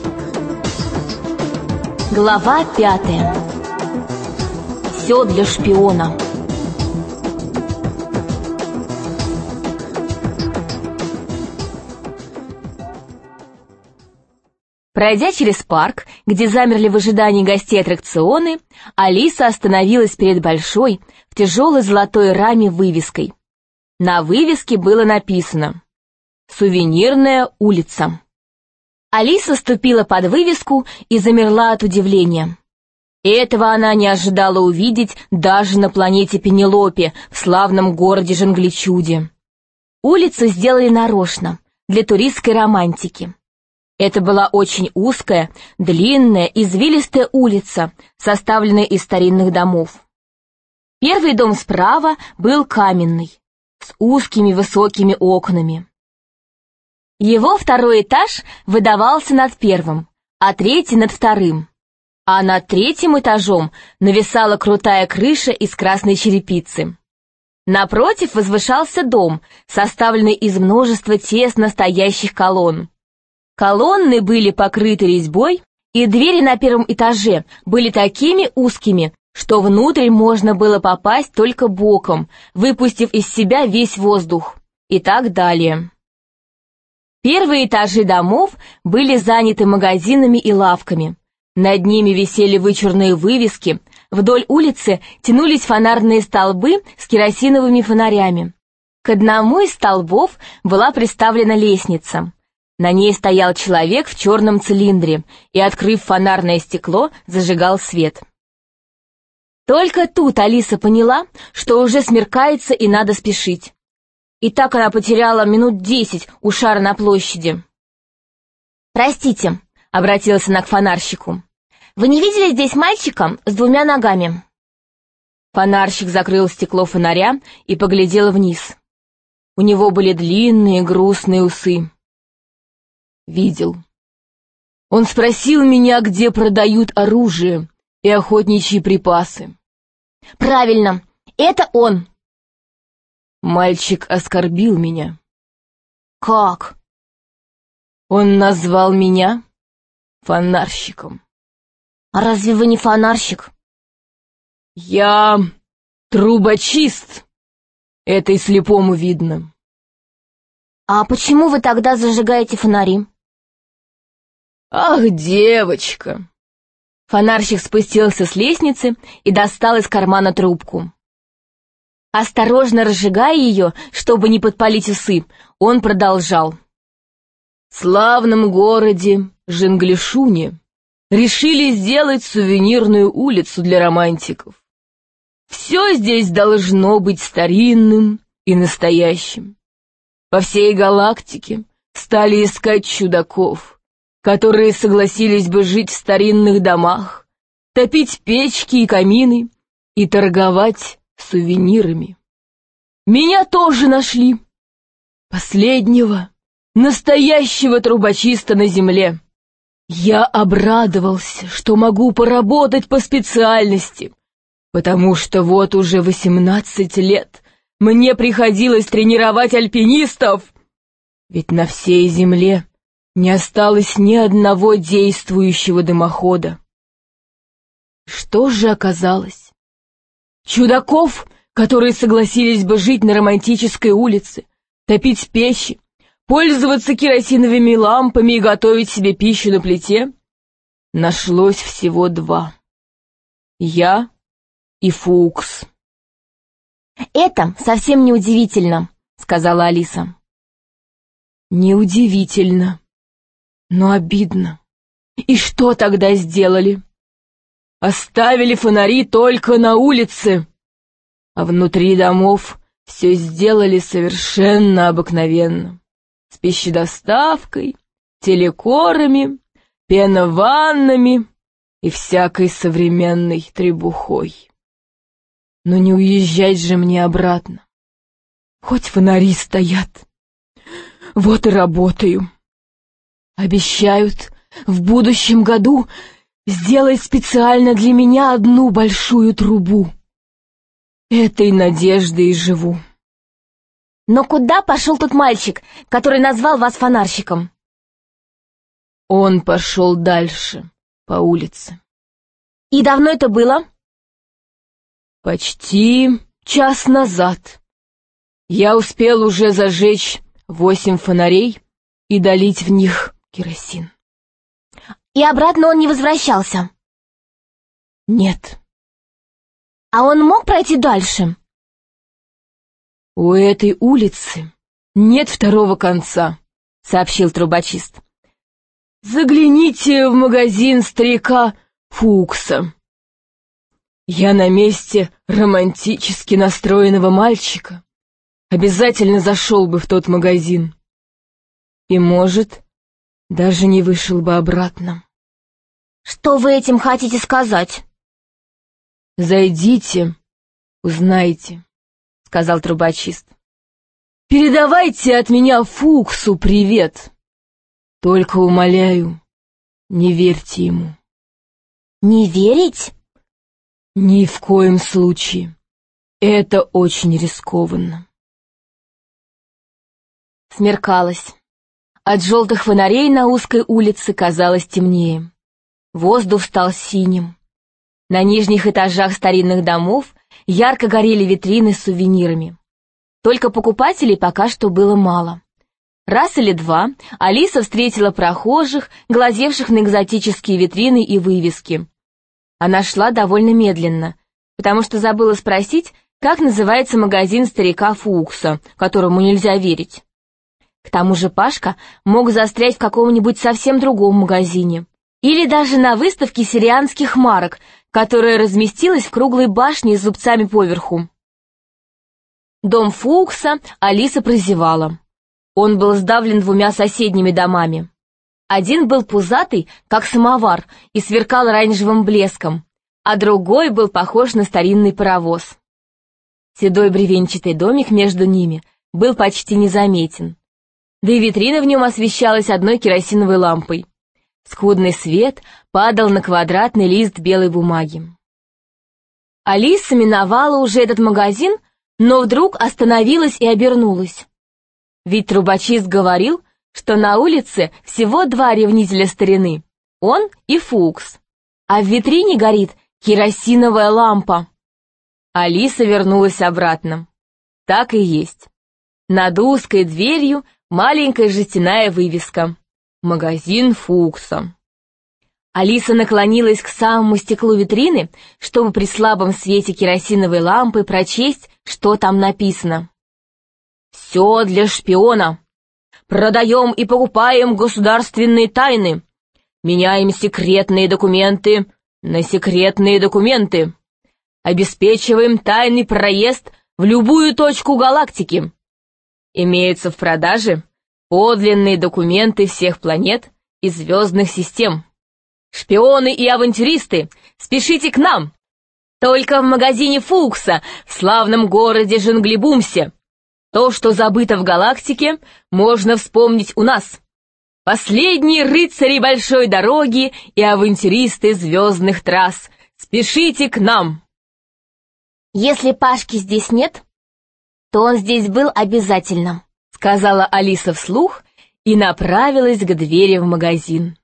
Глава 5. Все для шпиона. Пройдя через парк, где замерли в ожидании гостей аттракционы, Алиса остановилась перед большой, в тяжелой золотой раме вывеской. На вывеске было написано «Сувенирная улица». Алиса ступила под вывеску и замерла от удивления. Этого она не ожидала увидеть даже на планете Пенелопе, в славном городе Жангличуде. Улицу сделали нарочно, для туристской романтики. Это была очень узкая, длинная, извилистая улица, составленная из старинных домов. Первый дом справа был каменный, с узкими высокими окнами. Его второй этаж выдавался над первым, а третий над вторым. А над третьим этажом нависала крутая крыша из красной черепицы. Напротив возвышался дом, составленный из множества тесно стоящих колонн. Колонны были покрыты резьбой, и двери на первом этаже были такими узкими, что внутрь можно было попасть только боком, выпустив из себя весь воздух, и так далее. Первые этажи домов были заняты магазинами и лавками. Над ними висели вычурные вывески, вдоль улицы тянулись фонарные столбы с керосиновыми фонарями. К одному из столбов была приставлена лестница. На ней стоял человек в черном цилиндре и, открыв фонарное стекло, зажигал свет. Только тут Алиса поняла, что уже смеркается и надо спешить. И так она потеряла минут 10 у шара на площади. «Простите», — обратилась она к фонарщику, — «вы не видели здесь мальчика с двумя ногами?» Фонарщик закрыл стекло фонаря и поглядел вниз. У него были длинные грустные усы. «Видел. Он спросил меня, где продают оружие и охотничьи припасы». «Правильно, это он». «Мальчик оскорбил меня». «Как?» «Он назвал меня фонарщиком». «А разве вы не фонарщик?» «Я трубочист. Это и слепому видно». «А почему вы тогда зажигаете фонари?» «Ах, девочка!» Фонарщик спустился с лестницы и достал из кармана трубку. Осторожно разжигая ее, чтобы не подпалить усы, он продолжал. «В славном городе Жанглишуне решили сделать сувенирную улицу для романтиков. Все здесь должно быть старинным и настоящим. По всей галактике стали искать чудаков, которые согласились бы жить в старинных домах, топить печки и камины и торговать сувенирами. Меня тоже нашли. Последнего, настоящего трубочиста на земле. Я обрадовался, что могу поработать по специальности, потому что вот уже 18 лет мне приходилось тренировать альпинистов, ведь на всей земле не осталось ни одного действующего дымохода. Что же оказалось? Чудаков, которые согласились бы жить на романтической улице, топить печи, пользоваться керосиновыми лампами и готовить себе пищу на плите, нашлось всего 2. Я и Фукс. «Это совсем не удивительно», — сказала Алиса. «Неудивительно, но обидно. И что тогда сделали? Оставили фонари только на улице, а внутри домов все сделали совершенно обыкновенно, с пищедоставкой, телекорами, пенованнами и всякой современной требухой. Но не уезжать же мне обратно. Хоть фонари стоят. Вот и работаю. Обещают в будущем году сделать специально для меня одну большую трубу. Этой надеждой и живу». «Но куда пошел тот мальчик, который назвал вас фонарщиком?» Он пошел дальше, по улице. И давно это было? Почти час назад. Я успел уже зажечь 8 фонарей и долить в них керосин. И обратно он не возвращался? Нет. А он мог пройти дальше? У этой улицы нет второго конца, сообщил трубочист. Загляните в магазин старика Фукса. Я на месте романтически настроенного мальчика обязательно зашел бы в тот магазин. И, может, даже не вышел бы обратно. Что вы этим хотите сказать? Зайдите, узнаете, сказал трубочист. Передавайте от меня Фуксу привет. Только умоляю, не верьте ему. Не верить? Ни в коем случае. Это очень рискованно. Смеркалось. От желтых фонарей на узкой улице казалось темнее. Воздух стал синим. На нижних этажах старинных домов ярко горели витрины с сувенирами. Только покупателей пока что было мало. Раз или два Алиса встретила прохожих, глазевших на экзотические витрины и вывески. Она шла довольно медленно, потому что забыла спросить, как называется магазин старика Фукса, которому нельзя верить. К тому же Пашка мог застрять в каком-нибудь совсем другом магазине. Или даже на выставке сирианских марок, которая разместилась в круглой башне с зубцами поверху. Дом Фукса Алиса прозевала. Он был сдавлен 2 соседними домами. Один был пузатый, как самовар, и сверкал оранжевым блеском, а другой был похож на старинный паровоз. Седой бревенчатый домик между ними был почти незаметен. Да и витрина в нем освещалась одной керосиновой лампой. Скудный свет падал на квадратный лист белой бумаги. Алиса миновала уже этот магазин, но вдруг остановилась и обернулась. Ведь трубочист говорил, что на улице всего 2 ревнителя старины, он и Фукс, а в витрине горит керосиновая лампа. Алиса вернулась обратно. Так и есть. Над узкой дверью маленькая жестяная вывеска «Магазин Фукса». Алиса наклонилась к самому стеклу витрины, чтобы при слабом свете керосиновой лампы прочесть, что там написано. «Все для шпиона. Продаем и покупаем государственные тайны. Меняем секретные документы на секретные документы. Обеспечиваем тайный проезд в любую точку галактики. Имеются в продаже подлинные документы всех планет и звездных систем. Шпионы и авантюристы, спешите к нам! Только в магазине Фукса, в славном городе Жонглибумсе. То, что забыто в галактике, можно вспомнить у нас. Последние рыцари большой дороги и авантюристы звездных трасс, спешите к нам!» «Если Пашки здесь нет, то он здесь был обязательно», — сказала Алиса вслух и направилась к двери в магазин.